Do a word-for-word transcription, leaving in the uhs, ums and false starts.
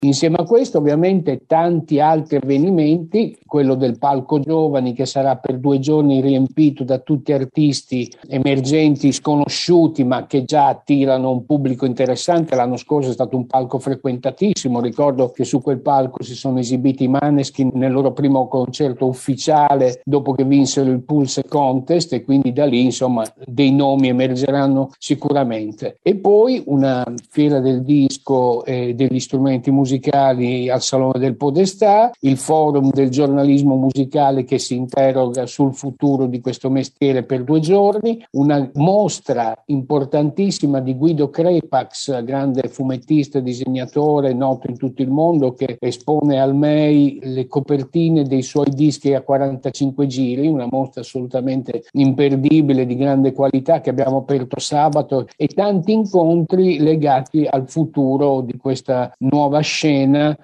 Insieme a questo ovviamente tanti altri avvenimenti, quello del Palco Giovani che sarà per due giorni riempito da tutti artisti emergenti, sconosciuti, ma che già attirano un pubblico interessante. L'anno scorso è stato un palco frequentatissimo, ricordo che su quel palco si sono esibiti i Maneskin nel loro primo concerto ufficiale dopo che vinsero il Pulse Contest, e quindi da lì insomma dei nomi emergeranno sicuramente. E poi una fiera del disco e degli strumenti musicali musicali al Salone del Podestà, il forum del giornalismo musicale che si interroga sul futuro di questo mestiere per due giorni, una mostra importantissima di Guido Crepax, grande fumettista e disegnatore noto in tutto il mondo, che espone al M E I le copertine dei suoi dischi a quarantacinque giri, una mostra assolutamente imperdibile di grande qualità che abbiamo aperto sabato, e tanti incontri legati al futuro di questa nuova scena